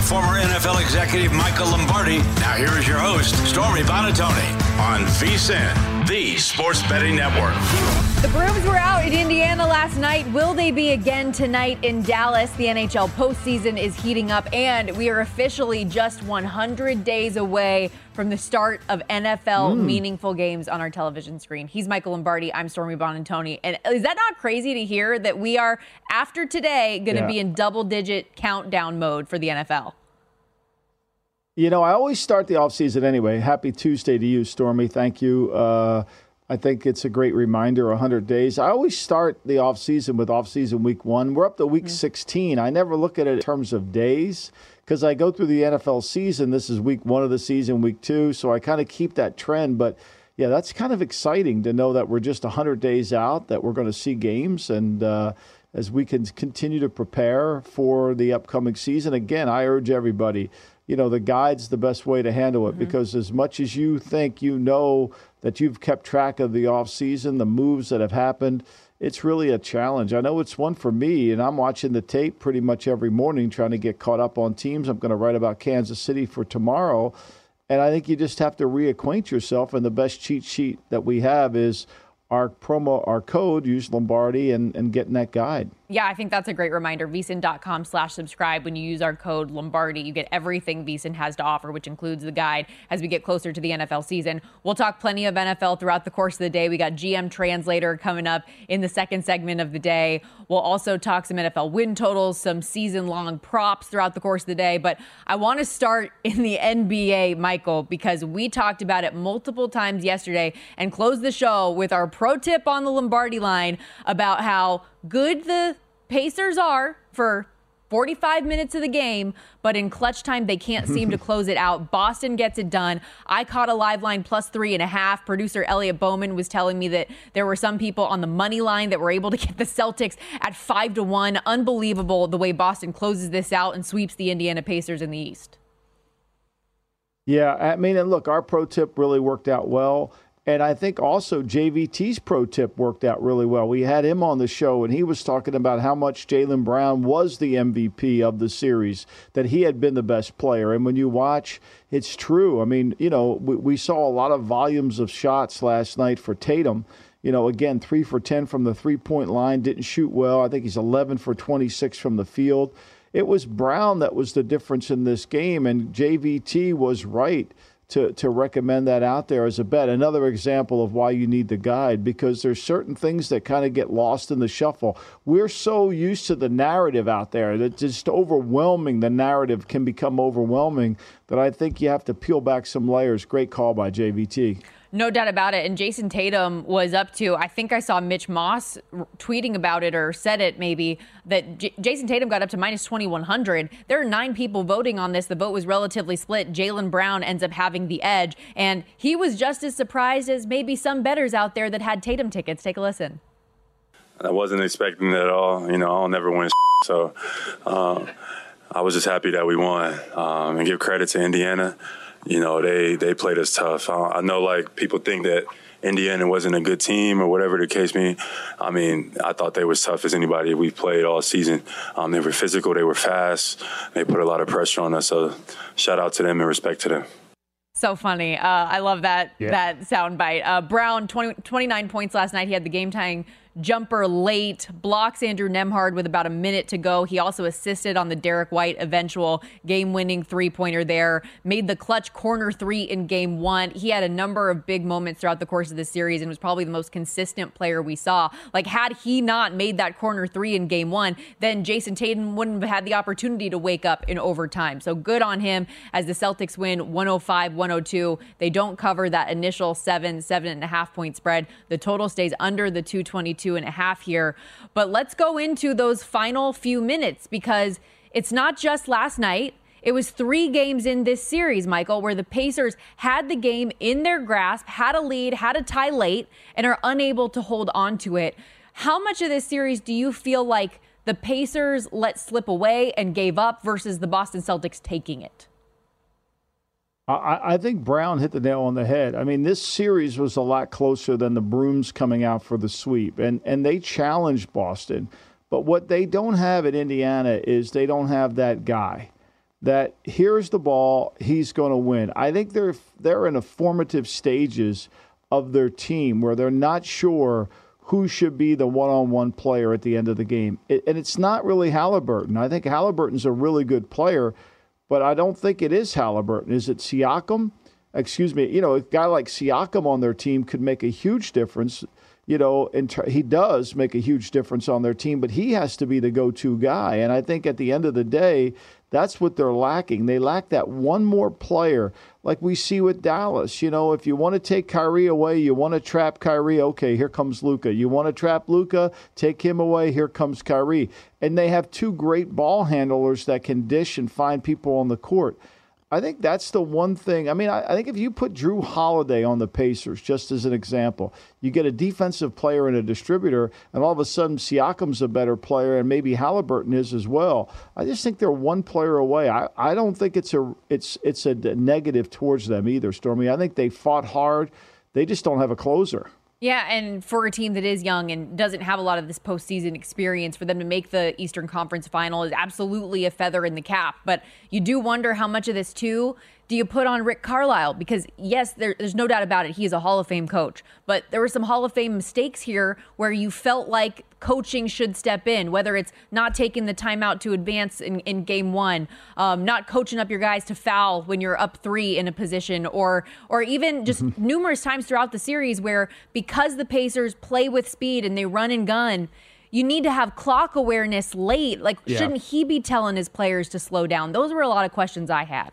former NFL executive Michael Lombardi. Now here is your host, Stormy Buonantony, on VSiN, the Sports Betting Network. The Brooms were out in Indiana last night. Will they be again tonight in Dallas? The NHL postseason is heating up, and we are officially just 100 days away from the start of NFL meaningful games on our television screen. He's Michael Lombardi. I'm Stormy Buonantony. And is that not crazy to hear that we are, after today, going to be in double-digit countdown mode for the NFL? You know, I always start the offseason anyway. Happy Tuesday to you, Stormy. Thank you. I think it's a great reminder, 100 days. I always start the offseason with offseason week 1. We're up to week 16. I never look at it in terms of days because I go through the NFL season. This is week 1 of the season, week 2. So I kind of keep that trend. But, yeah, that's kind of exciting to know that we're just 100 days out, that we're going to see games. And as we can continue to prepare for the upcoming season, again, I urge everybody, you know, the guide's the best way to handle it because as much as you think you know that you've kept track of the offseason, the moves that have happened, it's really a challenge. I know it's one for me, and I'm watching the tape pretty much every morning trying to get caught up on teams. I'm going to write about Kansas City for tomorrow, and I think you just have to reacquaint yourself, and the best cheat sheet that we have is our code, use Lombardi, and getting that guide. Yeah, I think that's a great reminder. VSiN.com/subscribe. When you use our code Lombardi, you get everything VSiN has to offer, which includes the guide as we get closer to the NFL season. We'll talk plenty of NFL throughout the course of the day. We got GM Translator coming up in the second segment of the day. We'll also talk some NFL win totals, some season-long props throughout the course of the day. But I want to start in the NBA, Michael, because we talked about it multiple times yesterday and closed the show with our pro tip on the Lombardi line about how good the Pacers are for 45 minutes of the game, but in clutch time, they can't seem to close it out. Boston gets it done. I caught a live line +3.5. Producer Elliot Bowman was telling me that there were some people on the money line that were able to get the Celtics at 5-1. Unbelievable the way Boston closes this out and sweeps the Indiana Pacers in the East. Yeah, I mean, and look, our pro tip really worked out well. And I think also JVT's pro tip worked out really well. We had him on the show, and he was talking about how much Jaylen Brown was the MVP of the series, that he had been the best player. And when you watch, it's true. I mean, you know, we saw a lot of volumes of shots last night for Tatum. You know, again, 3 for 10 from the three-point line, didn't shoot well. I think he's 11 for 26 from the field. It was Brown that was the difference in this game, and JVT was right to recommend that out there as a bet. Another example of why you need the guide, because there's certain things that kind of get lost in the shuffle. We're so used to the narrative out there that just overwhelming, the narrative can become overwhelming, that I think you have to peel back some layers. Great call by JVT. No doubt about it. And Jason Tatum was up to, I think I saw Mitch Moss tweeting about it or said it maybe, that Jason Tatum got up to -2,100. There are 9 people voting on this. The vote was relatively split. Jaylen Brown ends up having the edge. And he was just as surprised as maybe some bettors out there that had Tatum tickets. Take a listen. I wasn't expecting that at all. You know, I'll never win. So I was just happy that we won. And give credit to Indiana. You know, they played us tough. I know, like, people think that Indiana wasn't a good team or whatever the case may be. I mean, I thought they were as tough as anybody we've played all season. They were physical. They were fast. They put a lot of pressure on us. So shout out to them and respect to them. So funny. I love that soundbite. Brown, 29 points last night. He had the game-tying jumper late, blocks Andrew Nembhard with about a minute to go. He also assisted on the Derek White eventual game-winning three-pointer there, made the clutch corner 3 in game 1. He had a number of big moments throughout the course of the series and was probably the most consistent player we saw. Like, had he not made that corner 3 in game 1, then Jason Tatum wouldn't have had the opportunity to wake up in overtime. So good on him as the Celtics win 105-102. They don't cover that initial 7.5 point spread. The total stays under the 222.5 here. But let's go into those final few minutes, because it's not just last night. It was 3 games in this series, Michael, where the Pacers had the game in their grasp, had a lead, had a tie late, and are unable to hold on to it. How much of this series do you feel like the Pacers let slip away and gave up versus the Boston Celtics taking it? I think Brown hit the nail on the head. I mean, this series was a lot closer than the Brooms coming out for the sweep, and they challenged Boston. But what they don't have at Indiana is they don't have that guy. that here's the ball, he's going to win. I think they're in a formative stages of their team where they're not sure who should be the one-on-one player at the end of the game. And it's not really Halliburton. I think Halliburton's a really good player, but I don't think it is Halliburton. Is it Siakam? Excuse me. You know, a guy like Siakam on their team could make a huge difference. You know, he does make a huge difference on their team, but he has to be the go-to guy. And I think at the end of the day, that's what they're lacking. They lack that one more player like we see with Dallas. You know, if you want to take Kyrie away, you want to trap Kyrie, okay, here comes Luka. You want to trap Luka, take him away, here comes Kyrie. And they have two great ball handlers that can dish and find people on the court. I think that's the one thing. I mean, I think if you put Drew Holiday on the Pacers, just as an example, you get a defensive player and a distributor, and all of a sudden Siakam's a better player, and maybe Halliburton is as well. I just think they're one player away. I don't think it's a negative towards them either, Stormy. I think they fought hard. They just don't have a closer. Yeah, and for a team that is young and doesn't have a lot of this postseason experience, for them to make the Eastern Conference Final is absolutely a feather in the cap. But you do wonder how much of this, too, do you put on Rick Carlisle? Because, yes, there's no doubt about it. He is a Hall of Fame coach. But there were some Hall of Fame mistakes here where you felt like coaching should step in, whether it's not taking the timeout to advance in game one, not coaching up your guys to foul when you're up 3 in a position, or even just numerous times throughout the series where because the Pacers play with speed and they run and gun, you need to have clock awareness late. Like, shouldn't he be telling his players to slow down? Those were a lot of questions I had.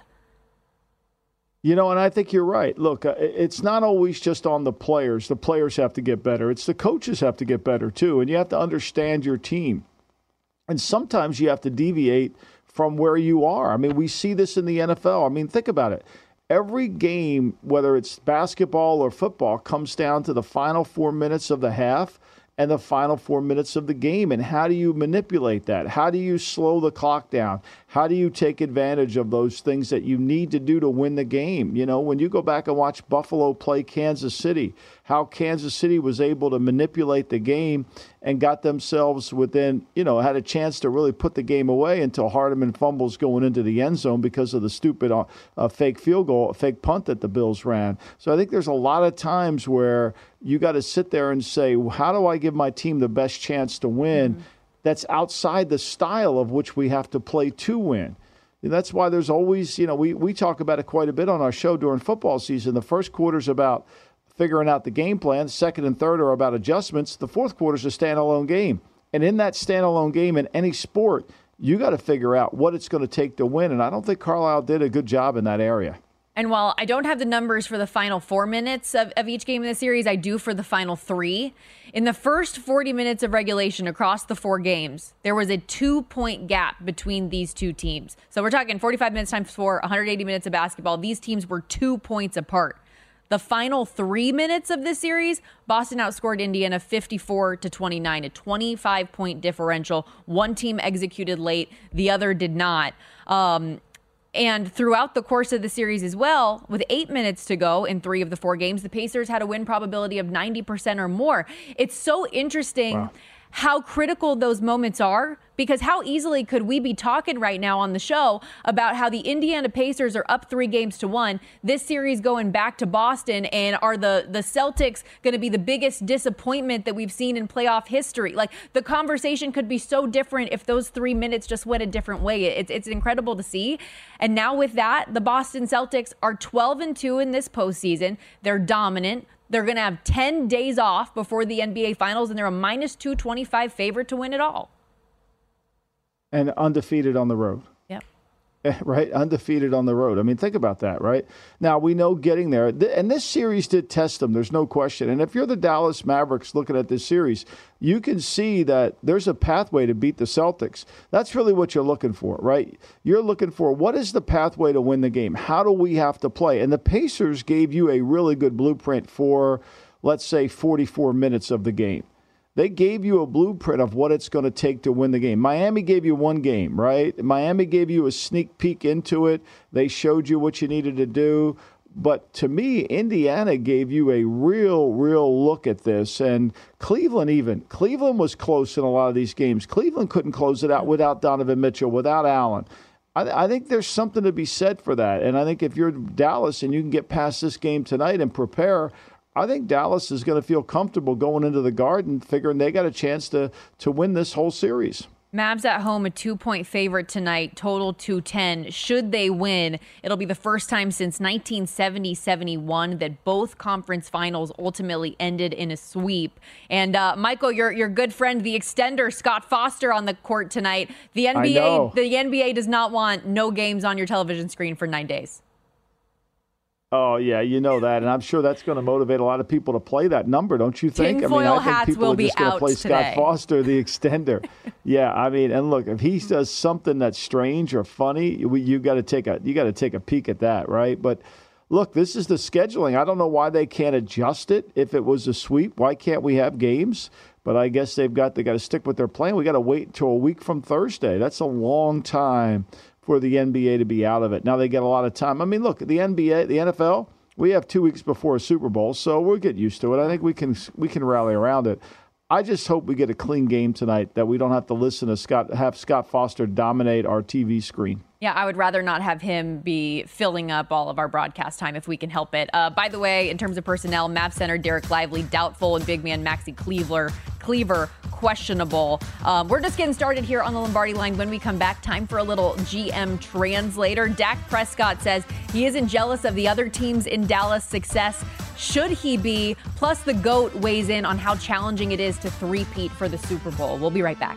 You know, and I think you're right. Look, it's not always just on the players. The players have to get better. It's the coaches have to get better, too. And you have to understand your team. And sometimes you have to deviate from where you are. I mean, we see this in the NFL. I mean, think about it. Every game, whether it's basketball or football, comes down to the final 4 minutes of the half and the final 4 minutes of the game. And how do you manipulate that? How do you slow the clock down? How do you take advantage of those things that you need to do to win the game? You know, when you go back and watch Buffalo play Kansas City, how Kansas City was able to manipulate the game and got themselves within, you know, had a chance to really put the game away until Hardeman fumbles going into the end zone because of the stupid fake field goal, fake punt that the Bills ran. So I think there's a lot of times where you got to sit there and say, how do I give my team the best chance to win? That's outside the style of which we have to play to win. And that's why there's always, you know, we talk about it quite a bit on our show during football season. The first quarter's about figuring out the game plan. Second and third are about adjustments. The fourth quarter's a standalone game. And in that standalone game in any sport, you got to figure out what it's going to take to win. And I don't think Carlisle did a good job in that area. And while I don't have the numbers for the final 4 minutes of each game in the series, I do for the final 3. In the first 40 minutes of regulation across the 4 games, there was a 2-point gap between these two teams. So we're talking 45 minutes times 4, 180 minutes of basketball. These teams were 2 points apart. The final 3 minutes of this series, Boston outscored Indiana 54-29, a 25-point differential. One team executed late, the other did not. And throughout the course of the series as well, with 8 minutes to go in 3 of the 4 games, the Pacers had a win probability of 90% or more. It's so interesting how critical those moments are, because how easily could we be talking right now on the show about how the Indiana Pacers are up 3-1, this series going back to Boston, and are the Celtics going to be the biggest disappointment that we've seen in playoff history? Like, the conversation could be so different if those 3 minutes just went a different way. It's incredible to see. And now with that, the Boston Celtics are 12-2 in this postseason. They're dominant. They're going to have 10 days off before the NBA Finals, and they're a -225 favorite to win it all. And undefeated on the road. Yep. Right? Undefeated on the road. I mean, think about that, right? Now, we know getting there, and this series did test them, there's no question. And if you're the Dallas Mavericks looking at this series, you can see that there's a pathway to beat the Celtics. That's really what you're looking for, right? You're looking for, what is the pathway to win the game? How do we have to play? And the Pacers gave you a really good blueprint for, let's say, 44 minutes of the game. They gave you a blueprint of what it's going to take to win the game. Miami gave you one game, right? Miami gave you a sneak peek into it. They showed you what you needed to do. But to me, Indiana gave you a real look at this. And Cleveland was close in a lot of these games. Cleveland couldn't close it out without Donovan Mitchell, without Allen. I think there's something to be said for that. And I think if you're Dallas and you can get past this game tonight and prepare, I think Dallas is going to feel comfortable going into the Garden, figuring they got a chance to win this whole series. Mavs at home, a 2-point favorite tonight, total 210. Should they win, it'll be the first time since 1970-71 that both conference finals ultimately ended in a sweep. And Michael, your good friend, the extender, Scott Foster, on the court tonight. The NBA does not want no games on your television screen for 9 days. Oh, yeah, you know that. And I'm sure that's going to motivate a lot of people to play that number, don't you think? Tinfoil I think hats people will are be just going to out play today. Scott Foster, the extender. Yeah, I mean, and look, if he does something that's strange or funny, you got to take a peek at that, right? But look, this is the scheduling. I don't know why they can't adjust it. If it was a sweep, why can't we have games? But I guess they got to stick with their plan. We got to wait until a week from Thursday. That's a long time for the NBA to be out of it. Now they get a lot of time. I mean, look, the NBA, the NFL, we have 2 weeks before a Super Bowl, so we'll get used to it. I think we can rally around it. I just hope we get a clean game tonight, that we don't have to listen to have Scott Foster dominate our TV screen. Yeah, I would rather not have him be filling up all of our broadcast time if we can help it. By the way, in terms of personnel, Mavs center Derek Lively doubtful and big man Maxi Cleaver questionable. We're just getting started here on the Lombardi Line. When we come back, time for a little GM translator. Dak Prescott says he isn't jealous of the other teams in Dallas' success. Should he be? Plus, the GOAT weighs in on how challenging it is to three-peat for the Super Bowl. We'll be right back.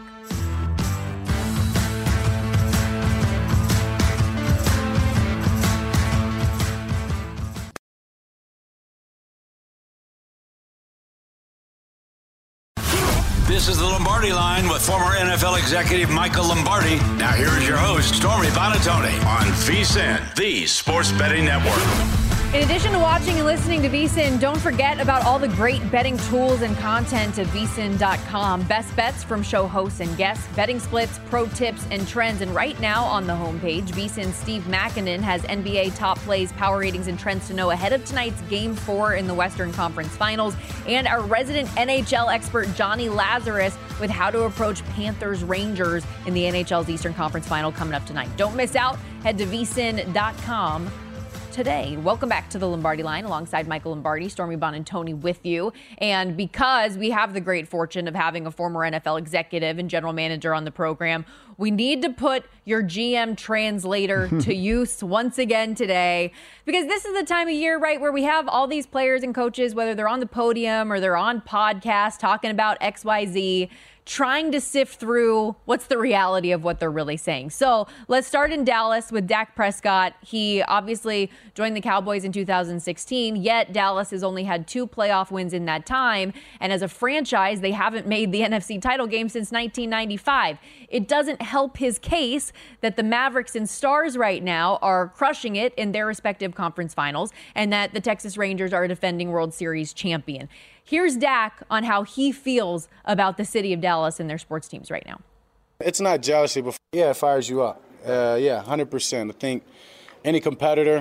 This is the Lombardi Line with former NFL executive Michael Lombardi. Now here is your host, Stormy Buonantony, on VSiN, the Sports Betting Network. In addition to watching and listening to VSiN, don't forget about all the great betting tools and content at VSiN.com. Best bets from show hosts and guests, betting splits, pro tips, and trends. And right now on the homepage, VSiN's Steve Makinen has NBA top plays, power ratings, and trends to know ahead of tonight's Game 4 in the Western Conference Finals. And our resident NHL expert, Johnny Lazarus, with how to approach Panthers-Rangers in the NHL's Eastern Conference Final coming up tonight. Don't miss out. Head to VSiN.com today. Welcome back to the Lombardi Line alongside Michael Lombardi, Stormy Buonantony with you. And because we have the great fortune of having a former NFL executive and general manager on the program, we need to put your GM translator to use once again today, because this is the time of year, right, where we have all these players and coaches, whether they're on the podium or they're on podcasts talking about XYZ, trying to sift through what's the reality of what they're really saying. So let's start in Dallas with Dak Prescott. He obviously joined the Cowboys in 2016, yet Dallas has only had 2 playoff wins in that time. And as a franchise, they haven't made the NFC title game since 1995. It doesn't help his case that the Mavericks and Stars right now are crushing it in their respective conference finals, and that the Texas Rangers are a defending World Series champion. Here's Dak on how he feels about the city of Dallas and their sports teams right now. It's not jealousy, but it fires you up. 100%. I think any competitor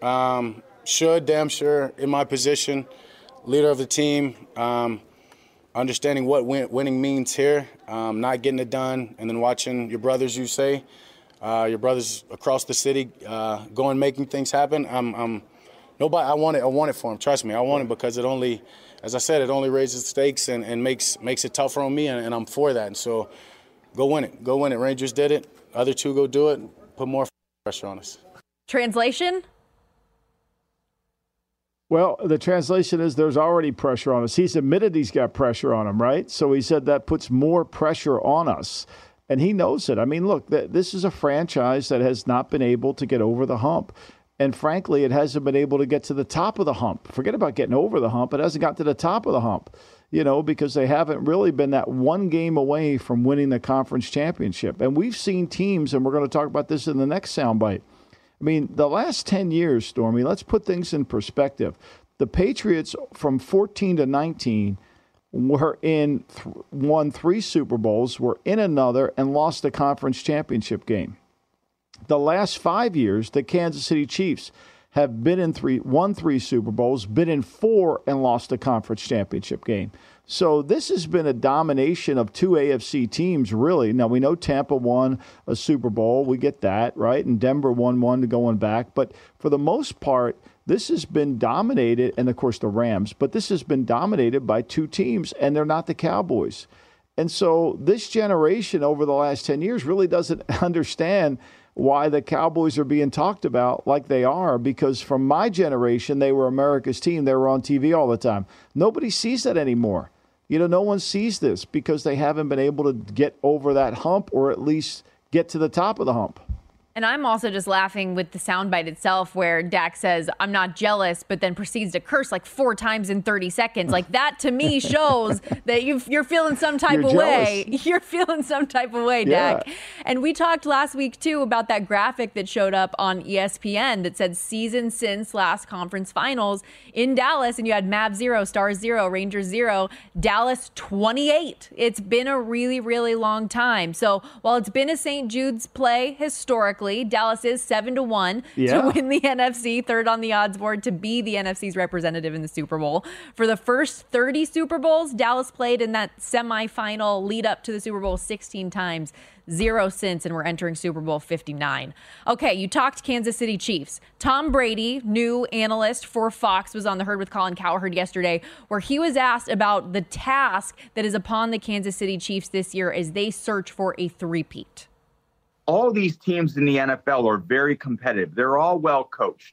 should, damn sure, in my position, leader of the team, understanding what winning means here, not getting it done, and then watching your brothers, your brothers across the city going, making things happen. Nobody. I want it for them. Trust me, I want it, because it only, as I said, it only raises stakes and makes it tougher on me, and I'm for that. And so, go win it. Go win it. Rangers did it. Other two go do it. Put more pressure on us. Translation? Well, the translation is there's already pressure on us. He's admitted he's got pressure on him, right? So he said that puts more pressure on us. And he knows it. I mean, look, this is a franchise that has not been able to get over the hump. And frankly, it hasn't been able to get to the top of the hump. Forget about getting over the hump. It hasn't got to the top of the hump, because they haven't really been that one game away from winning the conference championship. And we've seen teams, and we're going to talk about this in the next soundbite. I mean, the last 10 years, Stormy, let's put things in perspective. The Patriots from 14 to 19 won 3 Super Bowls, were in another, and lost the conference championship game. The last 5 years, the Kansas City Chiefs have won 3 Super Bowls, been in 4 and lost a conference championship game. So this has been a domination of 2 AFC teams, really. Now, we know Tampa won a Super Bowl. We get that, right? And Denver won one going back. But for the most part, this has been dominated, and, of course, the Rams. But this has been dominated by 2 teams, and they're not the Cowboys. And so this generation over the last 10 years really doesn't understand why the Cowboys are being talked about like they are, because from my generation, they were America's team. They were on TV all the time. Nobody sees that anymore. No one sees this because they haven't been able to get over that hump, or at least get to the top of the hump. And I'm also just laughing with the soundbite itself where Dak says, "I'm not jealous," but then proceeds to curse like 4 times in 30 seconds. Like, that to me shows that you're feeling some type of way. You're feeling some type of way, Dak. Yeah. And we talked last week, too, about that graphic that showed up on ESPN that said season since last conference finals in Dallas. And you had Mavs 0, Stars 0, Rangers 0, Dallas 28. It's been a really, really long time. So while it's been a St. Jude's play historically, Dallas is 7-1 to win the NFC, third on the odds board to be the NFC's representative in the Super Bowl. For the first 30 Super Bowls, Dallas played in that semifinal lead up to the Super Bowl 16 times, 0 since, and we're entering Super Bowl 59. Okay, you talked Kansas City Chiefs. Tom Brady, new analyst for Fox, was on The Herd with Colin Cowherd yesterday, where he was asked about the task that is upon the Kansas City Chiefs this year as they search for a three-peat. All these teams in the NFL are very competitive. They're all well coached.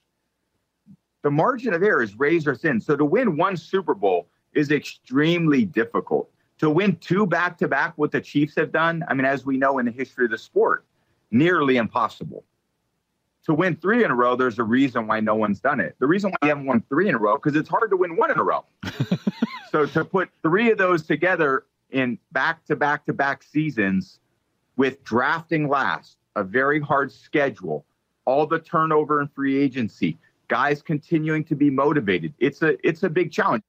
The margin of error is razor thin. So to win 1 Super Bowl is extremely difficult. To win 2 back-to-back, what the Chiefs have done, I mean, as we know in the history of the sport, nearly impossible. To win 3 in a row, there's a reason why no one's done it. The reason why you haven't won 3 in a row, because it's hard to win 1 in a row. So to put 3 of those together in back-to-back-to-back seasons, with drafting last, a very hard schedule, all the turnover in free agency, guys continuing to be motivated. It's a big challenge.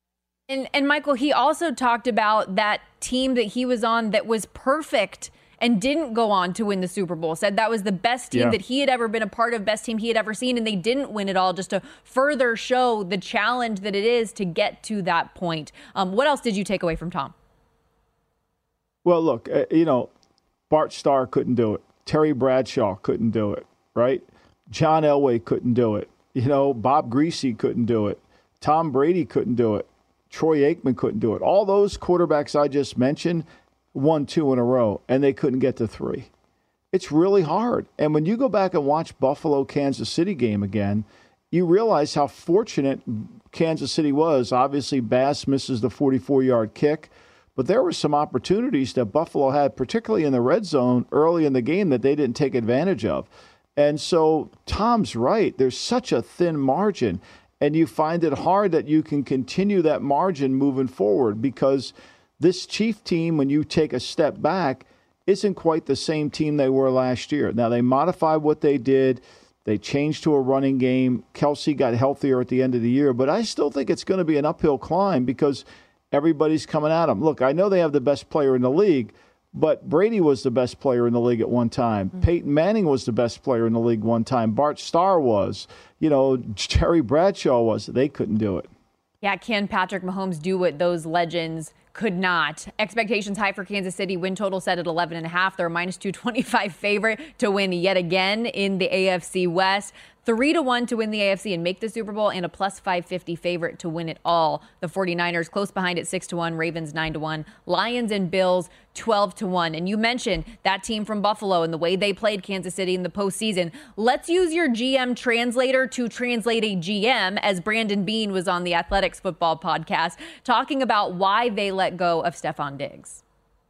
And Michael, he also talked about that team that he was on that was perfect and didn't go on to win the Super Bowl. Said that was the best team that he had ever been a part of, best team he had ever seen, and they didn't win it all, just to further show the challenge that it is to get to that point. What else did you take away from Tom? Well, look, Bart Starr couldn't do it. Terry Bradshaw couldn't do it, right? John Elway couldn't do it. Bob Greasy couldn't do it. Tom Brady couldn't do it. Troy Aikman couldn't do it. All those quarterbacks I just mentioned won 2 in a row, and they couldn't get to 3. It's really hard. And when you go back and watch Buffalo-Kansas City game again, you realize how fortunate Kansas City was. Obviously, Bass misses the 44-yard kick. But there were some opportunities that Buffalo had, particularly in the red zone early in the game, that they didn't take advantage of. And so Tom's right. There's such a thin margin, and you find it hard that you can continue that margin moving forward, because this Chief team, when you take a step back, isn't quite the same team they were last year. Now, they modified what they did. They changed to a running game. Kelsey got healthier at the end of the year, but I still think it's going to be an uphill climb because everybody's coming at them. Look, I know they have the best player in the league, but Brady was the best player in the league at one time. Mm-hmm. Peyton Manning was the best player in the league one time. Bart Starr was. Terry Bradshaw was. They couldn't do it. Yeah, can Patrick Mahomes do what those legends could not? Expectations high for Kansas City. Win total set at 11.5. They're a -225 favorite to win yet again in the AFC West. 3-1 to win the AFC and make the Super Bowl, and a +550 favorite to win it all. The 49ers close behind at 6-1, Ravens 9-1, Lions and Bills 12-1. And you mentioned that team from Buffalo and the way they played Kansas City in the postseason. Let's use your GM translator to translate a GM, as Brandon Beane was on the Athletics Football Podcast talking about why they let go of Stephon Diggs.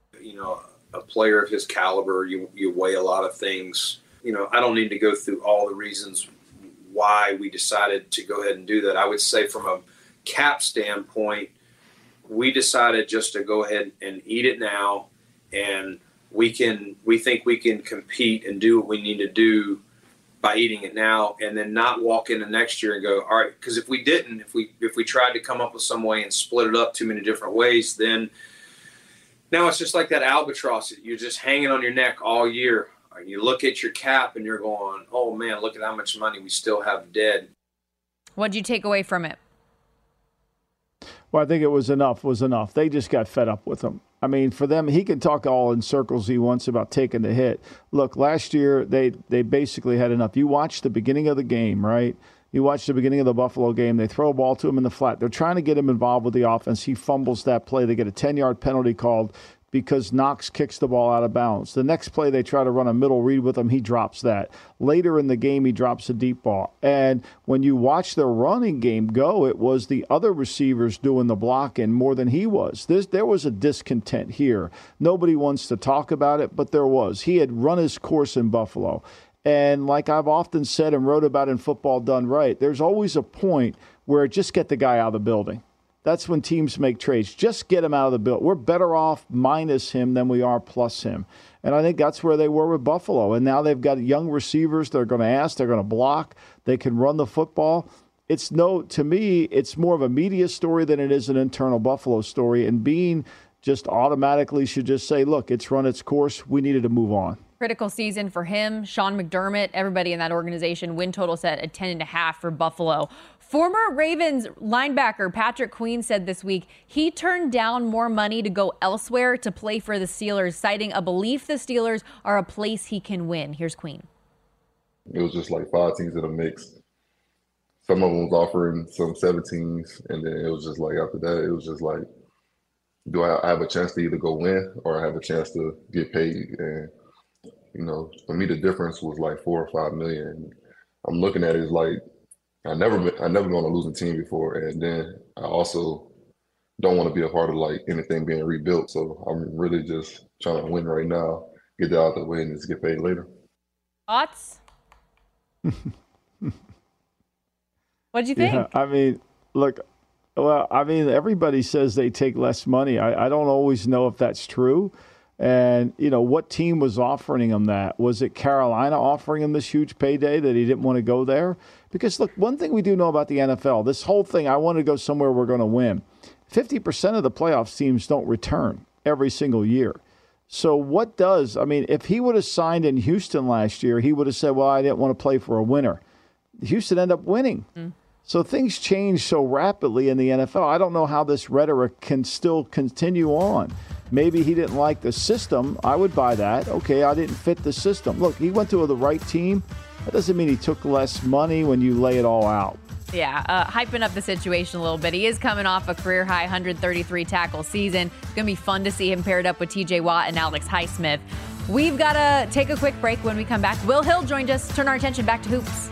A player of his caliber, you weigh a lot of things. I don't need to go through all the reasons why we decided to go ahead and do that. I would say from a cap standpoint, we decided just to go ahead and eat it now, and we think we can compete and do what we need to do by eating it now, and then not walk into next year and go, all right, because if we didn't, if we tried to come up with some way and split it up too many different ways, then now it's just like that albatross. You're just hanging on your neck all year. You look at your cap and you're going, oh, man, look at how much money we still have dead. What'd you take away from it? Well, I think it was enough. They just got fed up with him. I mean, for them, he can talk all in circles he wants about taking the hit. Look, last year, they basically had enough. You watched the beginning of the game, right? You watched the beginning of the Buffalo game. They throw a ball to him in the flat. They're trying to get him involved with the offense. He fumbles that play. They get a 10-yard penalty called because Knox kicks the ball out of bounds. The next play, they try to run a middle read with him. He drops that. Later in the game, he drops a deep ball. And when you watch their running game go, it was the other receivers doing the blocking more than he was. There was a discontent here. Nobody wants to talk about it, but there was. He had run his course in Buffalo. And like I've often said and wrote about in Football Done Right, there's always a point where just get the guy out of the building. That's when teams make trades. Just get him out of the building. We're better off minus him than we are plus him. And I think that's where they were with Buffalo. And now they've got young receivers. They're going to ask. They're going to block. They can run the football. To me, it's more of a media story than it is an internal Buffalo story. And Bean just automatically should just say, look, it's run its course. We needed to move on. Critical season for him, Sean McDermott, everybody in that organization. Win total set at 10.5 for Buffalo. Former Ravens linebacker Patrick Queen said this week he turned down more money to go elsewhere to play for the Steelers, citing a belief the Steelers are a place he can win. Here's Queen. It was just like 5 teams in a mix. Some of them was offering some 17s, and then it was just like after that, it was just like, do I have a chance to either go win or I have a chance to get paid? And you know, for me, the difference was like $4 or $5 million. I'm looking at it as like I never been on a losing team before, and then I also don't want to be a part of like anything being rebuilt. So I'm really just trying to win right now, get that out of the way, and just get paid later. Thoughts? What'd you think? Yeah, I mean, look. Well, I mean, everybody says they take less money. I don't always know if that's true. And, you know, what team was offering him that? Was it Carolina offering him this huge payday that he didn't want to go there? Because, look, one thing we do know about the NFL, this whole thing, I want to go somewhere we're going to win. 50% of the playoff teams don't return every single year. So what does, I mean, if he would have signed in Houston last year, he would have said, well, I didn't want to play for a winner. Houston ended up winning. So things change so rapidly in the NFL. I don't know how this rhetoric can still continue on. Maybe he didn't like the system. I would buy that. Okay, I didn't fit the system. Look, he went to the right team. That doesn't mean he took less money when you lay it all out. Yeah, hyping up the situation a little bit. He is coming off a career-high 133 tackle season. It's going to be fun to see him paired up with T.J. Watt and Alex Highsmith. We've got to take a quick break. When we come back, Will Hill joined us. Turn our attention back to hoops.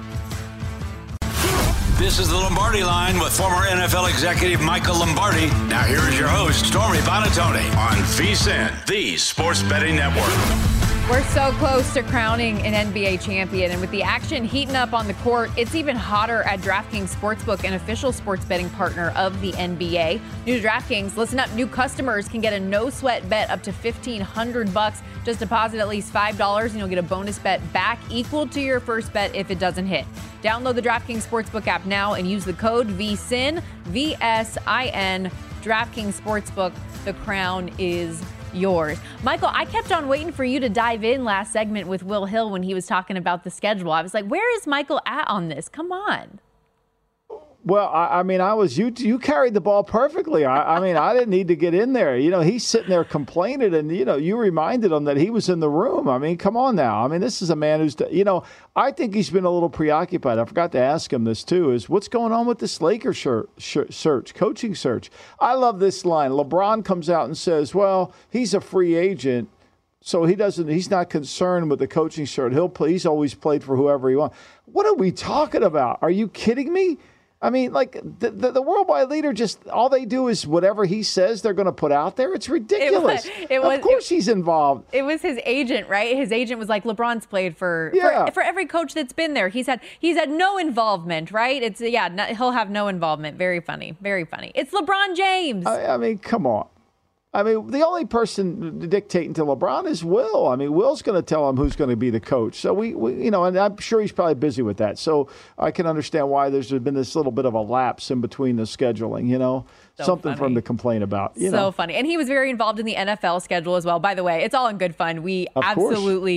This is the Lombardi Line with former NFL executive Michael Lombardi. Now here is your host, Stormy Buonantony, on VSiN, the Sports Betting Network. We're so close to crowning an NBA champion, and with the action heating up on the court, it's even hotter at DraftKings Sportsbook, an official sports betting partner of the NBA. New to DraftKings, listen up, new customers can get a no-sweat bet up to $1,500. Just deposit at least $5 and you'll get a bonus bet back equal to your first bet if it doesn't hit. Download the DraftKings Sportsbook app now and use the code VSIN, V-S-I-N, DraftKings Sportsbook. The crown is yours. Michael, I kept on waiting for you to dive in last segment with Will Hill when he was talking about the schedule. I was like, where is Michael at on this? Come on. Well, I mean, you carried the ball perfectly. I mean, I didn't need to get in there. You know, he's sitting there complaining, and, you know, you reminded him that he was in the room. I mean, come on now. I mean, this is a man who's, you know, I think he's been a little preoccupied. I forgot to ask him this, too, is what's going on with this Lakers coaching search? I love this line. LeBron comes out and says, well, he's a free agent, so he's not concerned with the coaching search. He's always played for whoever he wants. What are we talking about? Are you kidding me? I mean, like, the worldwide leader, just all they do is whatever he says they're going to put out there. It's ridiculous. Of course he's involved. It was his agent, right? His agent was like, LeBron's played for every coach that's been there. He's had no involvement, right? He'll have no involvement. Very funny. Very funny. It's LeBron James. I mean, come on. I mean, the only person dictating to LeBron is Will. I mean, Will's going to tell him who's going to be the coach. So we, you know, and I'm sure he's probably busy with that. So I can understand why there's been this little bit of a lapse in between the scheduling, you know, something for him to complain about. You know. Funny. And he was very involved in the NFL schedule as well. By the way, it's all in good fun. We absolutely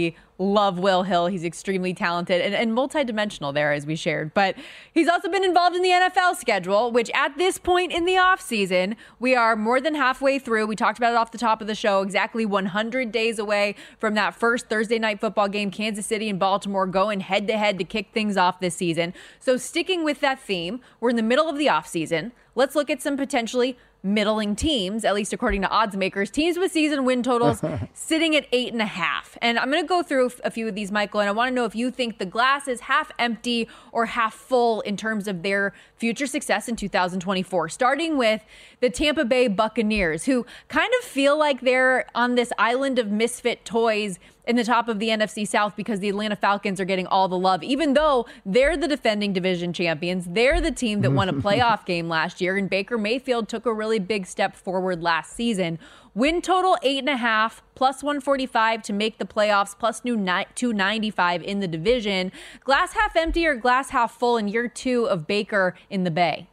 love Will Hill. He's extremely talented and multidimensional there, as we shared. But he's also been involved in the NFL schedule, which at this point in the offseason, we are more than halfway through. We talked about it off the top of the show, exactly 100 days away from that first Thursday night football game, Kansas City and Baltimore going head-to-head to kick things off this season. So sticking with that theme, we're in the middle of the offseason. Let's look at some potentially middling teams, at least according to odds makers, teams with season win totals sitting at 8.5. And I'm going to go through a few of these, Michael, and I want to know if you think the glass is half empty or half full in terms of their future success in 2024, starting with the Tampa Bay Buccaneers, who kind of feel like they're on this island of misfit toys in the top of the NFC South because the Atlanta Falcons are getting all the love, even though they're the defending division champions. They're the team that won a playoff game last year, and Baker Mayfield took a really big step forward last season. Win total 8.5, plus 145 to make the playoffs, plus 295 in the division. Glass half empty or glass half full in year 2 of Baker in the Bay?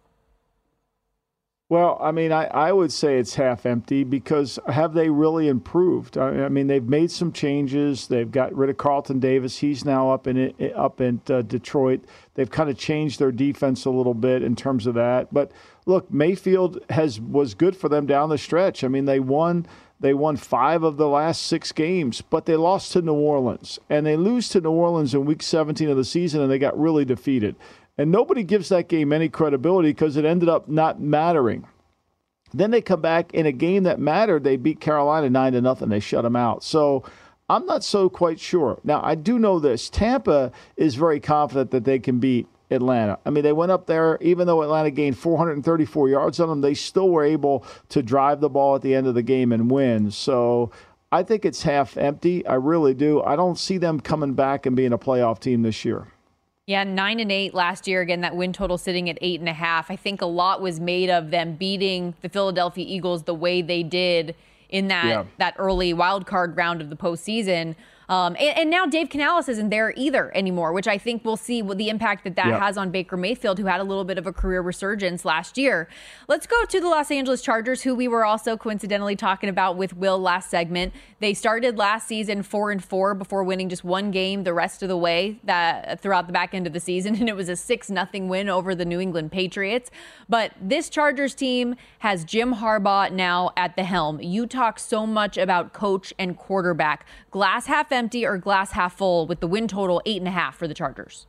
Well, I mean, I would say it's half empty because have they really improved? I mean, they've made some changes. They've got rid of Carlton Davis. He's now up in Detroit. They've kind of changed their defense a little bit in terms of that. But look, Mayfield was good for them down the stretch. I mean, they won 5 of the last 6 games, but they lost to New Orleans. And they lose to New Orleans in week 17 of the season, and they got really defeated. And nobody gives that game any credibility because it ended up not mattering. Then they come back in a game that mattered. They beat Carolina 9-0. They shut them out. So I'm not so quite sure. Now, I do know this. Tampa is very confident that they can beat Atlanta. I mean, they went up there, even though Atlanta gained 434 yards on them, they still were able to drive the ball at the end of the game and win. So I think it's half empty. I really do. I don't see them coming back and being a playoff team this year. Yeah, 9-8 last year. Again, that win total sitting at 8.5. I think a lot was made of them beating the Philadelphia Eagles the way they did in that early wild card round of the postseason. And now Dave Canales isn't there either anymore, which I think we'll see what the impact that has on Baker Mayfield, who had a little bit of a career resurgence last year. Let's go to the Los Angeles Chargers, who we were also coincidentally talking about with Will last segment. They started last season 4-4 before winning just one game the rest of the way throughout the back end of the season, and it was a 6-0 win over the New England Patriots. But this Chargers team has Jim Harbaugh now at the helm. You talk so much about coach and quarterback. Glass half empty or glass half full with the win total 8.5 for the Chargers?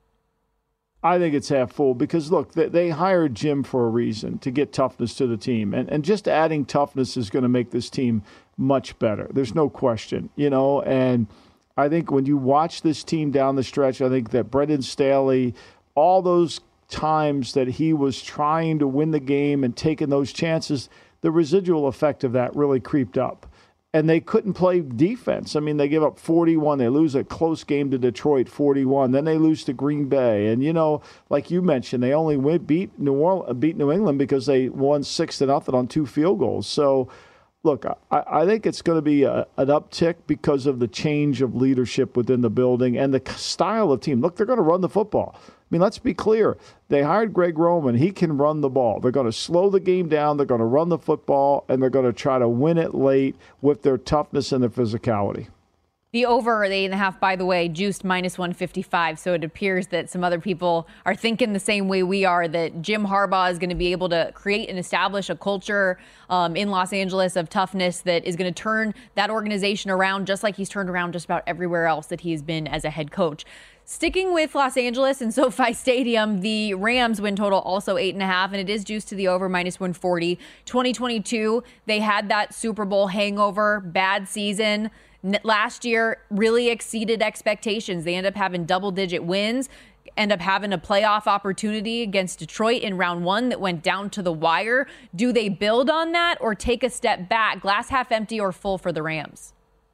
I think it's half full because, look, they hired Jim for a reason, to get toughness to the team. And just adding toughness is going to make this team much better. There's no question, and I think when you watch this team down the stretch, I think that Brendan Staley, all those times that he was trying to win the game and taking those chances, the residual effect of that really creeped up. And they couldn't play defense. I mean, they give up 41. They lose a close game to Detroit, 41. Then they lose to Green Bay. And, like you mentioned, they only beat New England because they won 6-0 on 2 field goals. So, look, I think it's going to be an uptick because of the change of leadership within the building and the style of team. Look, they're going to run the football. I mean, let's be clear. They hired Greg Roman. He can run the ball. They're going to slow the game down. They're going to run the football, and they're going to try to win it late with their toughness and their physicality. The over, the 8.5, by the way, juiced minus 155. So it appears that some other people are thinking the same way we are, that Jim Harbaugh is going to be able to create and establish a culture in Los Angeles of toughness that is going to turn that organization around, just like he's turned around just about everywhere else that he's been as a head coach. Sticking with Los Angeles and SoFi Stadium, the Rams win total also 8.5, and it is juiced to the over minus 140. 2022, they had that Super Bowl hangover, bad season. Last year really exceeded expectations. They end up having double-digit wins, end up having a playoff opportunity against Detroit in round 1 that went down to the wire. Do they build on that or take a step back? Glass half empty or full for the Rams?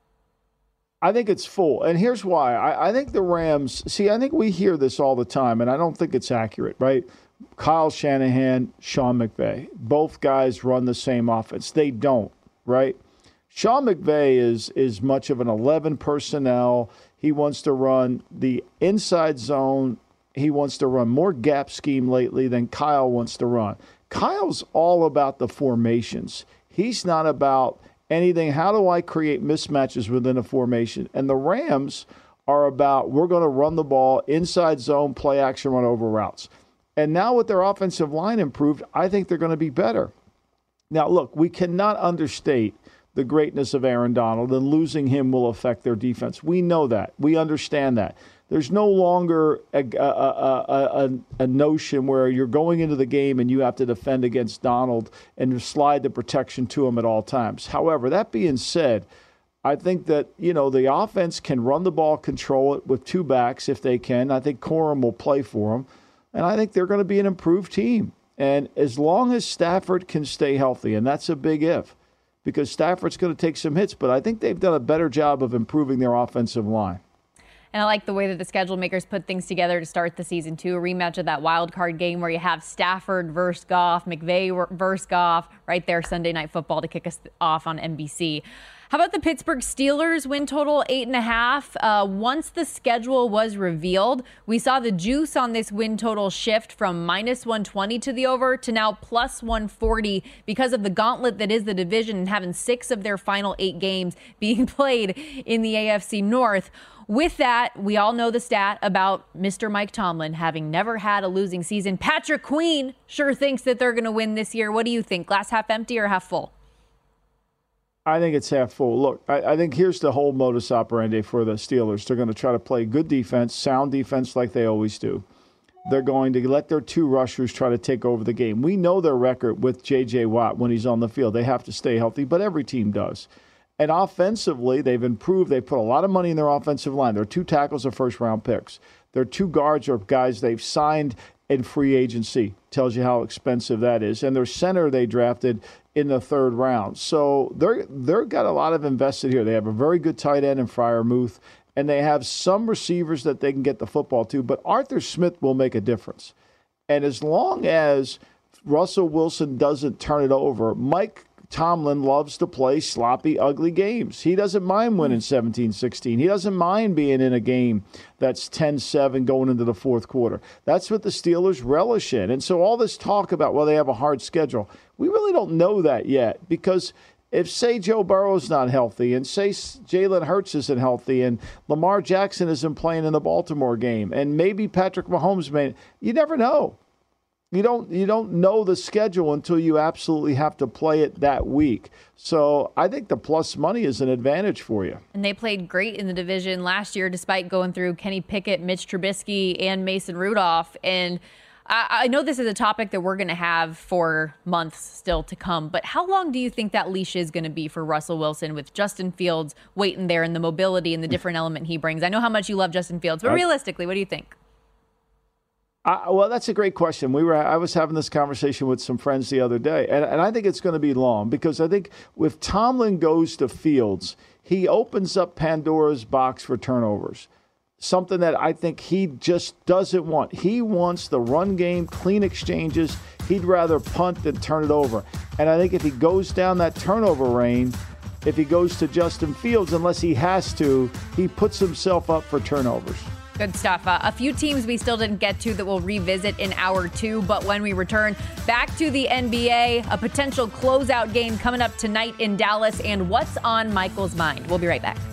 I think it's full. And here's why. I think the Rams, I think we hear this all the time, and I don't think it's accurate, right? Kyle Shanahan, Sean McVay. Both guys run the same offense. They don't, right? Sean McVay is much of an 11 personnel. He wants to run the inside zone. He wants to run more gap scheme lately than Kyle wants to run. Kyle's all about the formations. He's not about anything. How do I create mismatches within a formation? And the Rams are about, we're going to run the ball, inside zone, play action, run over routes. And now with their offensive line improved, I think they're going to be better. Now, look, we cannot understate the greatness of Aaron Donald, and losing him will affect their defense. We know that. We understand that. There's no longer a notion where you're going into the game and you have to defend against Donald and slide the protection to him at all times. However, that being said, I think that, the offense can run the ball, control it with two backs if they can. I think Corum will play for them. And I think they're going to be an improved team. And as long as Stafford can stay healthy, and that's a big if, because Stafford's going to take some hits, but I think they've done a better job of improving their offensive line. And I like the way that the schedule makers put things together to start the season, too. A rematch of that wild card game where you have Stafford versus Goff, McVay versus Goff, right there Sunday Night Football to kick us off on NBC. How about the Pittsburgh Steelers win total 8.5? Once the schedule was revealed, we saw the juice on this win total shift from minus 120 to the over to now plus 140 because of the gauntlet that is the division and having 6 of their final 8 games being played in the AFC North. With that, we all know the stat about Mr. Mike Tomlin having never had a losing season. Patrick Queen sure thinks that they're going to win this year. What do you think? Glass half empty or half full? I think it's half full. Look, I think here's the whole modus operandi for the Steelers. They're going to try to play good defense, sound defense like they always do. They're going to let their 2 rushers try to take over the game. We know their record with J.J. Watt when he's on the field. They have to stay healthy, but every team does. And offensively, they've improved. They put a lot of money in their offensive line. Their 2 tackles are first-round picks. Their 2 guards are guys they've signed in free agency. Tells you how expensive that is. And their center they drafted in the 3rd round. So they're got a lot of invested here. They have a very good tight end in Freiermuth, and they have some receivers that they can get the football to. But Arthur Smith will make a difference. And as long as Russell Wilson doesn't turn it over, Mike Tomlin loves to play sloppy, ugly games. He doesn't mind winning 17-16. He doesn't mind being in a game that's 10-7 going into the 4th quarter. That's what the Steelers relish in. And so all this talk about, well, they have a hard schedule, we really don't know that yet, because if, say, Joe Burrow's not healthy and, say, Jalen Hurts isn't healthy and Lamar Jackson isn't playing in the Baltimore game and maybe Patrick Mahomes may, you never know. You don't know the schedule until you absolutely have to play it that week. So I think the plus money is an advantage for you. And they played great in the division last year, despite going through Kenny Pickett, Mitch Trubisky, and Mason Rudolph. And I know this is a topic that we're going to have for months still to come, but how long do you think that leash is going to be for Russell Wilson with Justin Fields waiting there and the mobility and the different element he brings? I know how much you love Justin Fields, but realistically, what do you think? Well, that's a great question. I was having this conversation with some friends the other day, and I think it's going to be long, because I think if Tomlin goes to Fields, he opens up Pandora's box for turnovers, something that I think he just doesn't want. He wants the run game, clean exchanges. He'd rather punt than turn it over. And I think if he goes down that turnover lane, if he goes to Justin Fields, unless he has to, he puts himself up for turnovers. Good stuff. A few teams we still didn't get to that we'll revisit in hour 2, but when we return, back to the NBA, a potential closeout game coming up tonight in Dallas, and what's on Michael's mind. We'll be right back.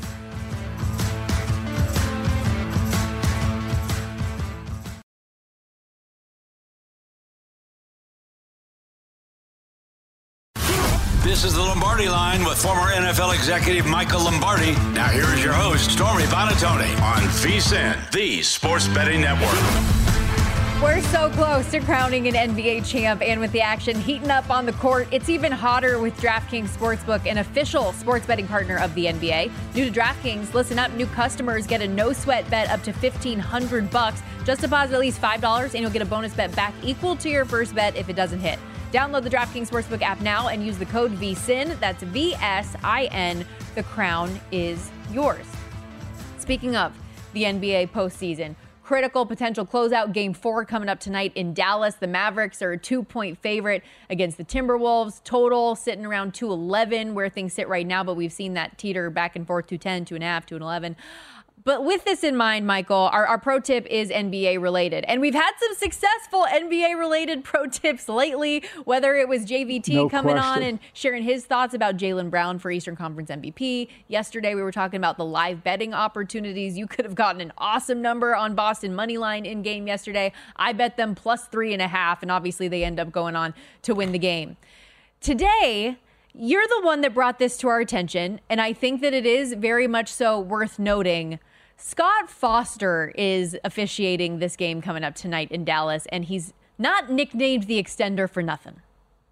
This is the Lombardi Line with former NFL executive Michael Lombardi. Now here is your host, Stormy Buonantony, on VSiN, the Sports Betting Network. We're so close to crowning an NBA champ, and with the action heating up on the court, it's even hotter with DraftKings Sportsbook, an official sports betting partner of the NBA. New to DraftKings, listen up, new customers get a no-sweat bet up to $1,500. Just deposit at least $5 and you'll get a bonus bet back equal to your first bet if it doesn't hit. Download the DraftKings Sportsbook app now and use the code VSIN. That's VSIN. The crown is yours. Speaking of the NBA postseason, critical potential closeout game 4 coming up tonight in Dallas. The Mavericks are a 2-point favorite against the Timberwolves. Total sitting around 211 where things sit right now, but we've seen that teeter back and forth, 210, 2.5, 211. But with this in mind, Michael, our pro tip is NBA related. And we've had some successful NBA related pro tips lately, whether it was JVT coming on and sharing his thoughts about Jaylen Brown for Eastern Conference MVP. Yesterday, we were talking about the live betting opportunities. You could have gotten an awesome number on Boston Moneyline in game yesterday. I bet them plus 3.5, and obviously they end up going on to win the game. Today, you're the one that brought this to our attention, and I think that it is very much so worth noting. Scott Foster is officiating this game coming up tonight in Dallas, and he's not nicknamed the Extender for nothing.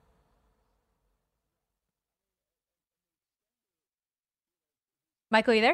Michael, you there?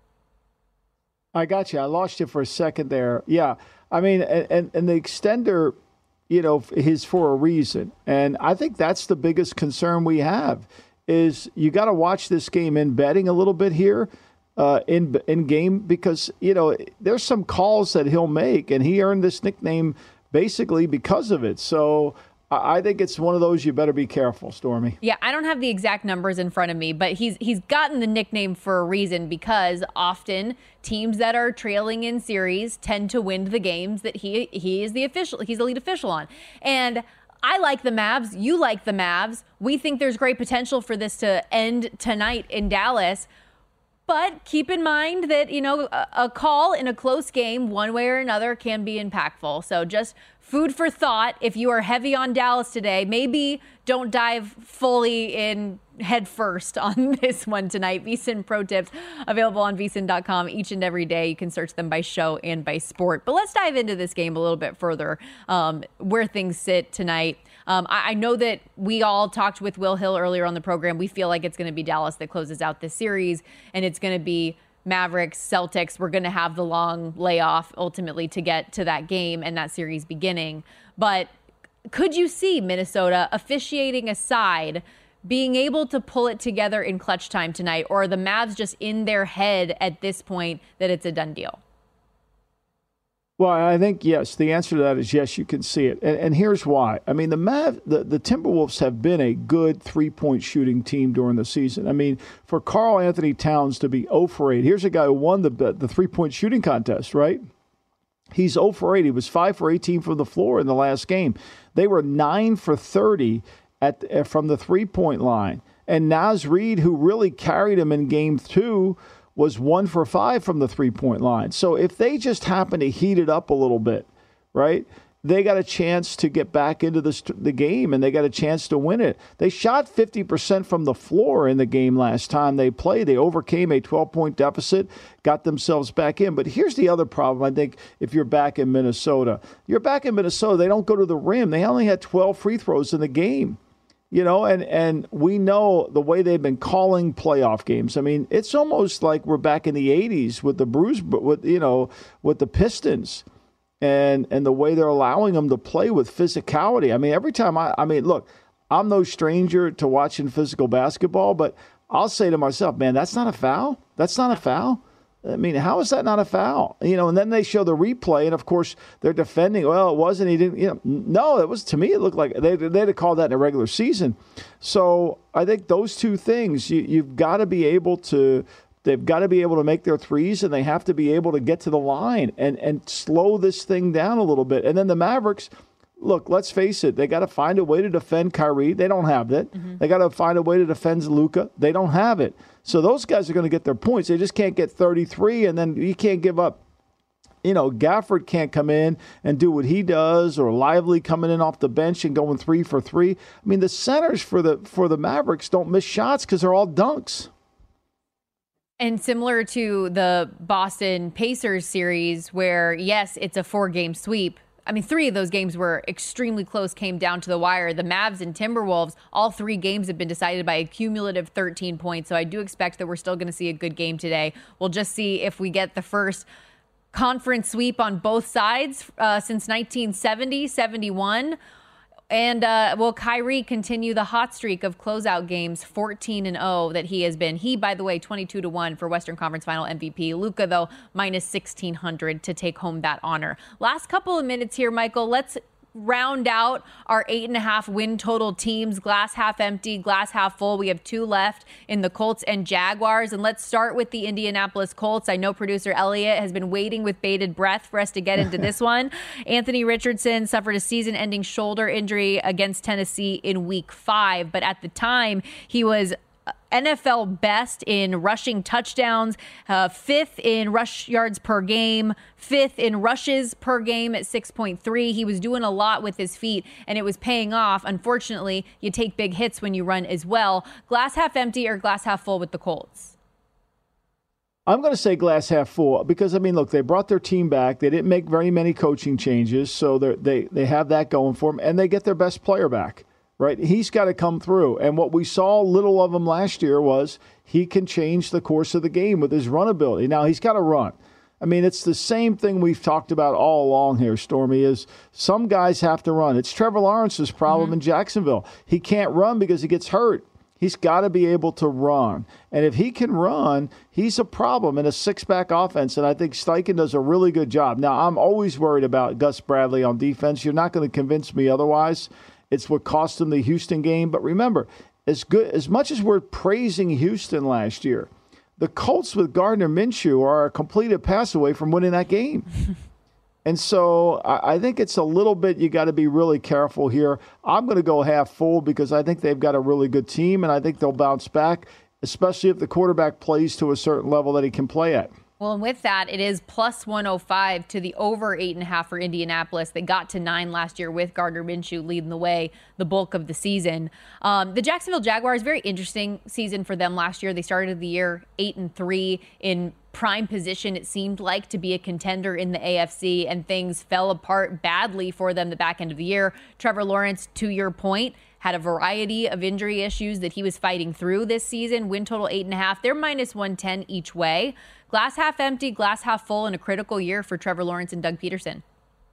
I got you. I lost you for a second there. Yeah. I mean, and the Extender, is for a reason. And I think that's the biggest concern we have is you got to watch this game in betting a little bit here. In game because, there's some calls that he'll make, and he earned this nickname basically because of it. So I think it's one of those you better be careful, Stormy. Yeah, I don't have the exact numbers in front of me, but he's gotten the nickname for a reason because often teams that are trailing in series tend to win the games that he is he's the lead official on. And I like the Mavs. You like the Mavs. We think there's great potential for this to end tonight in Dallas. But keep in mind that, a call in a close game, one way or another, can be impactful. So just food for thought. If you are heavy on Dallas today, maybe don't dive fully in head first on this one tonight. VSiN Pro Tips available on VSiN.com each and every day. You can search them by show and by sport. But let's dive into this game a little bit further, where things sit tonight. I know that we all talked with Will Hill earlier on the program. We feel like it's going to be Dallas that closes out this series, and it's going to be Mavericks, Celtics. We're going to have the long layoff ultimately to get to that game and that series beginning. But could you see Minnesota, officiating aside, being able to pull it together in clutch time tonight? Or are the Mavs just in their head at this point that it's a done deal? Well, I think, yes, the answer to that is yes, you can see it. And here's why. I mean, the Timberwolves have been a good three-point shooting team during the season. I mean, for Karl Anthony Towns to be 0 for 8, here's a guy who won the three-point shooting contest, right? He's 0 for 8. He was 5 for 18 from the floor in the last game. They were 9 for 30 from the three-point line. And Naz Reid, who really carried him in game 2, was 1 for 5 from the three-point line. So if they just happen to heat it up a little bit, right, they got a chance to get back into the game, and they got a chance to win it. They shot 50% from the floor in the game last time they played. They overcame a 12-point deficit, got themselves back in. But here's the other problem, I think, if you're back in Minnesota. You're back in Minnesota, they don't go to the rim. They only had 12 free throws in the game. And we know the way they've been calling playoff games. I mean, it's almost like we're back in the 80s with the with the Pistons and the way they're allowing them to play with physicality. I mean, every time look, I'm no stranger to watching physical basketball, but I'll say to myself, man, that's not a foul. That's not a foul. I mean, how is that not a foul? And then they show the replay, and of course they're defending. Well, it wasn't. He didn't. No, it was. To me, it looked like they'd have called that in a regular season. So I think those two things, you've got to be able to. They've got to be able to make their threes, and they have to be able to get to the line and slow this thing down a little bit. And then the Mavericks. Look, let's face it. They got to find a way to defend Kyrie. They don't have that. Mm-hmm. They got to find a way to defend Luka. They don't have it. So those guys are going to get their points. They just can't get 33, and then you can't give up. Gafford can't come in and do what he does, or Lively coming in off the bench and going 3 for 3. I mean, the centers for the Mavericks don't miss shots because they're all dunks. And similar to the Boston Pacers series, where, yes, it's a 4-game sweep. I mean, 3 of those games were extremely close, came down to the wire. The Mavs and Timberwolves, all 3 games have been decided by a cumulative 13 points. So I do expect that we're still going to see a good game today. We'll just see if we get the first conference sweep on both sides since 1970-71. And will Kyrie continue the hot streak of closeout games, 14-0 that he has been? He, by the way, 22-1 for Western Conference Final MVP. Luka, though, minus 1,600 to take home that honor. Last couple of minutes here, Michael. Let's round out our 8.5 win total teams. Glass half empty, glass half full. We have 2 left in the Colts and Jaguars. And let's start with the Indianapolis Colts. I know producer Elliot has been waiting with bated breath for us to get into this one. Anthony Richardson suffered a season-ending shoulder injury against Tennessee in Week 5. But at the time, he was NFL best in rushing touchdowns, 5th in rush yards per game, 5th in rushes per game at 6.3. He was doing a lot with his feet, and it was paying off. Unfortunately, you take big hits when you run as well. Glass half empty or glass half full with the Colts? I'm going to say glass half full because, I mean, look, they brought their team back. They didn't make very many coaching changes, so they have that going for them, and they get their best player back. Right, he's got to come through. And what we saw little of him last year was he can change the course of the game with his run ability. Now, he's got to run. I mean, it's the same thing we've talked about all along here, Stormy, is some guys have to run. It's Trevor Lawrence's problem in Jacksonville. He can't run because he gets hurt. He's got to be able to run. And if he can run, he's a problem in a 6-back offense. And I think Steichen does a really good job. Now, I'm always worried about Gus Bradley on defense. You're not going to convince me otherwise. It's what cost them the Houston game. But remember, as much as we're praising Houston last year, the Colts with Gardner Minshew are a completed pass away from winning that game. And so I think it's a little bit, you got to be really careful here. I'm going to go half full because I think they've got a really good team, and I think they'll bounce back, especially if the quarterback plays to a certain level that he can play at. Well, and with that, it is plus 105 to the over 8.5 for Indianapolis. They got to 9 last year with Gardner Minshew leading the way the bulk of the season. The Jacksonville Jaguars, very interesting season for them last year. They started the year 8-3 in prime position, it seemed like, to be a contender in the AFC, and things fell apart badly for them the back end of the year. Trevor Lawrence, to your point, had a variety of injury issues that he was fighting through this season. Win total 8.5. They're minus 110 each way. Glass half empty, glass half full in a critical year for Trevor Lawrence and Doug Peterson.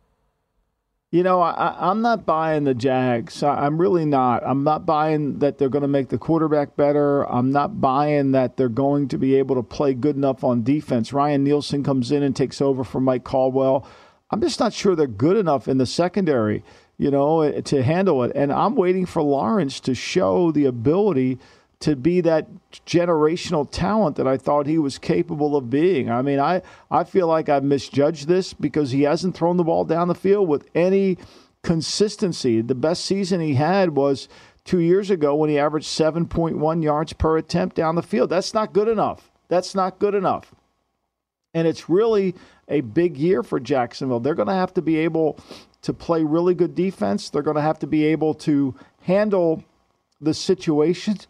You know, I'm not buying the Jags. I'm really not. I'm not buying that they're going to make the quarterback better. I'm not buying that they're going to be able to play good enough on defense. Ryan Nielsen comes in and takes over for Mike Caldwell. I'm just not sure they're good enough in the secondary, you know, to handle it. And I'm waiting for Lawrence to show the ability to be that generational talent that I thought he was capable of being. I mean, I feel like I've misjudged this because he hasn't thrown the ball down the field with any consistency. The best season he had was 2 years ago when he averaged 7.1 yards per attempt down the field. That's not good enough. That's not good enough. And it's really a big year for Jacksonville. They're going to have to be able to play really good defense. They're going to have to be able to handle the situations.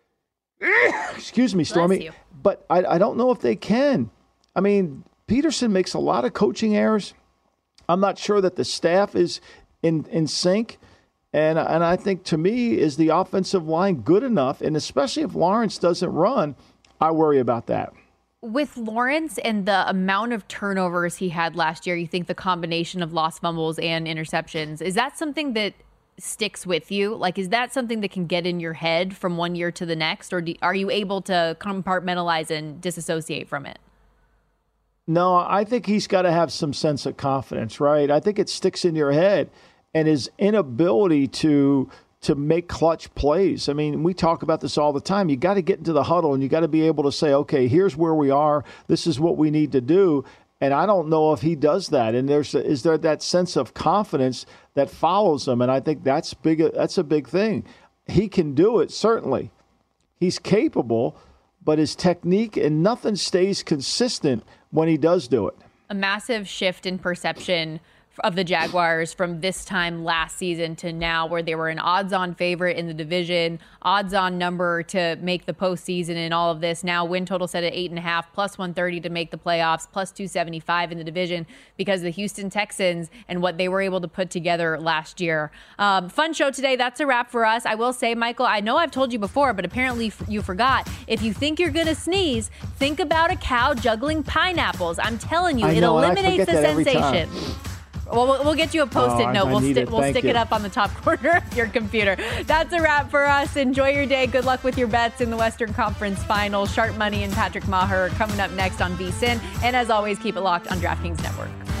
Excuse me, Stormy. But I don't know if they can. I mean, Peterson makes a lot of coaching errors. I'm not sure that the staff is in sync. And I think, to me, is the offensive line good enough? And especially if Lawrence doesn't run, I worry about that. With Lawrence and the amount of turnovers he had last year, you think the combination of lost fumbles and interceptions, is that something that sticks with you? Like, is that something that can get in your head from one year to the next? Or are you able to compartmentalize and disassociate from it? No, I think he's got to have some sense of confidence, right? I think it sticks in your head. And his inability to make clutch plays. I mean, we talk about this all the time. You got to get into the huddle and you got to be able to say, okay, here's where we are. This is what we need to do. And I don't know if he does that. And is there that sense of confidence that follows him? And I think that's big. That's a big thing. He can do it, certainly. He's capable, but his technique and nothing stays consistent when he does do it. A massive shift in perception of the Jaguars from this time last season to now, where they were an odds-on favorite in the division, odds-on number to make the postseason and all of this. Now win total set at 8.5, plus 130 to make the playoffs, plus 275 in the division because of the Houston Texans and what they were able to put together last year. Fun show today. That's a wrap for us. I will say, Michael, I know I've told you before, but apparently you forgot. If you think you're going to sneeze, think about a cow juggling pineapples. I'm telling you, it eliminates the sensation. Well, we'll get you a Post-it note. We'll stick it up on the top corner of your computer. That's a wrap for us. Enjoy your day. Good luck with your bets in the Western Conference Final. Sharp Money and Patrick Maher coming up next on VSiN. And as always, keep it locked on DraftKings Network.